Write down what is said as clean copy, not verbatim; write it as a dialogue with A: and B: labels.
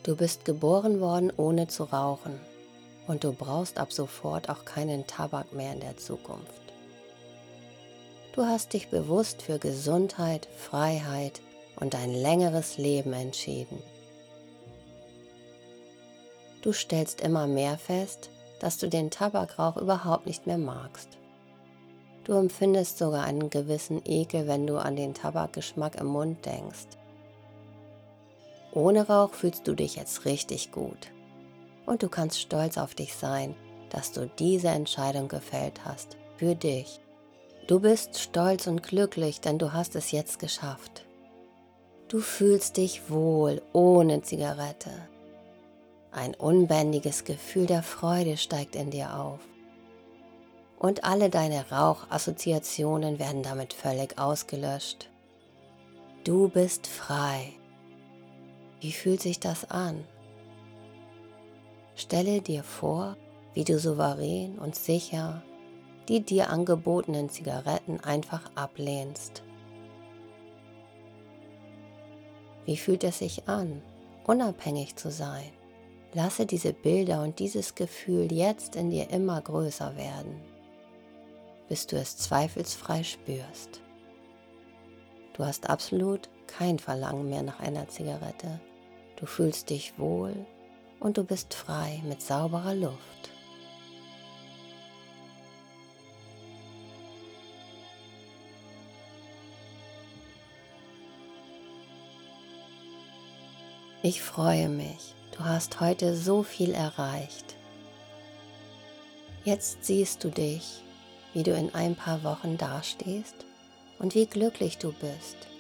A: Du bist geboren worden, ohne zu rauchen, und du brauchst ab sofort auch keinen Tabak mehr in der Zukunft. Du hast dich bewusst für Gesundheit, Freiheit und ein längeres Leben entschieden. Du stellst immer mehr fest, dass du den Tabakrauch überhaupt nicht mehr magst. Du empfindest sogar einen gewissen Ekel, wenn du an den Tabakgeschmack im Mund denkst. Ohne Rauch fühlst du dich jetzt richtig gut. Und du kannst stolz auf dich sein, dass du diese Entscheidung gefällt hast, für dich. Du bist stolz und glücklich, denn du hast es jetzt geschafft. Du fühlst dich wohl ohne Zigarette. Ein unbändiges Gefühl der Freude steigt in dir auf. Und alle deine Rauchassoziationen werden damit völlig ausgelöscht. Du bist frei. Wie fühlt sich das an? Stelle dir vor, wie du souverän und sicher die dir angebotenen Zigaretten einfach ablehnst. Wie fühlt es sich an, unabhängig zu sein? Lasse diese Bilder und dieses Gefühl jetzt in dir immer größer werden, bis du es zweifelsfrei spürst. Du hast absolut kein Verlangen mehr nach einer Zigarette. Du fühlst dich wohl und du bist frei mit sauberer Luft. Ich freue mich, du hast heute so viel erreicht. Jetzt siehst du dich, wie du in ein paar Wochen dastehst und wie glücklich du bist,